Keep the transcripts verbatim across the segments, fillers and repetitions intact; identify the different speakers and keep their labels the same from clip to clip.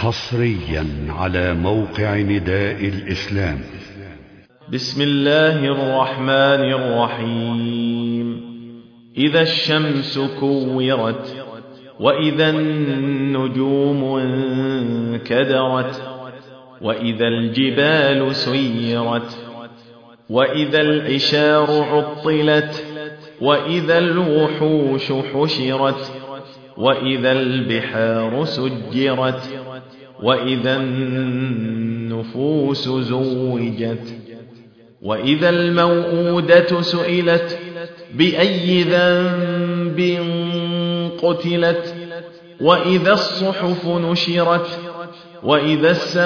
Speaker 1: حصريا على موقع نداء الإسلام.
Speaker 2: بسم الله الرحمن الرحيم. إذا الشمس كورت، وإذا النجوم انكدرت، وإذا الجبال سيرت، وإذا العشار عطلت، وإذا الوحوش حشرت، وإذا البحار سجرت، وإذا النفوس زوجت، وإذا الموءودة سئلت بأي ذنب قتلت، وإذا الصحف نشرت، وإذا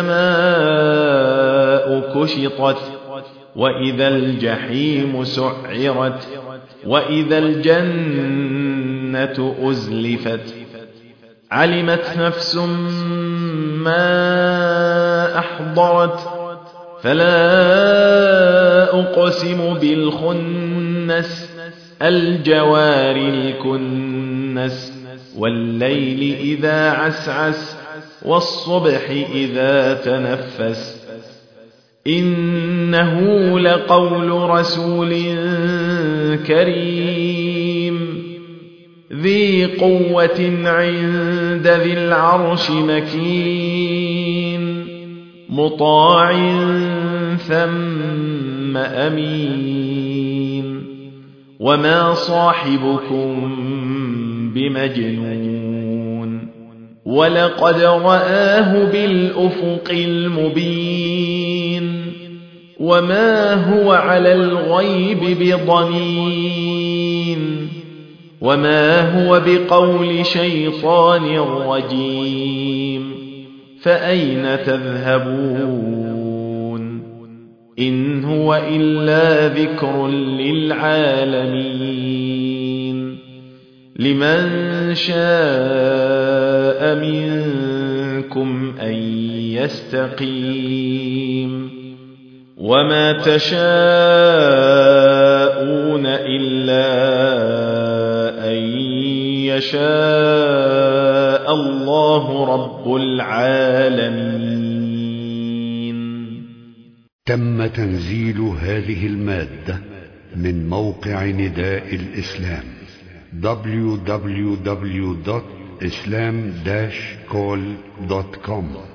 Speaker 2: السماء كشطت، وإذا الجحيم سعرت، وإذا الجنة أزلفت. علمت نفس ما أحضرت، فلا أقسم بالخنس، الجوار الكنس، والليل إذا عسعس، والصبح إذا تنفس. إنه لقول رسول كريم ذي قوة عند ذي العرش مكين، مطاع ثم أمين. وما صاحبكم بمجنون، ولقد رآه بالأفق المبين. وما هو على الغيب بضنين، وما هو بقول شيطان رجيم. فأين تذهبون؟ إن هو إلا ذكر للعالمين. لمن شاء منكم أن يستقيم. وما تشاءون إلا أن يشاء الله رب العالمين.
Speaker 1: تم تنزيل هذه المادة من موقع نداء الإسلام دبليو دبليو دبليو دوت إسلام داش كول دوت كوم.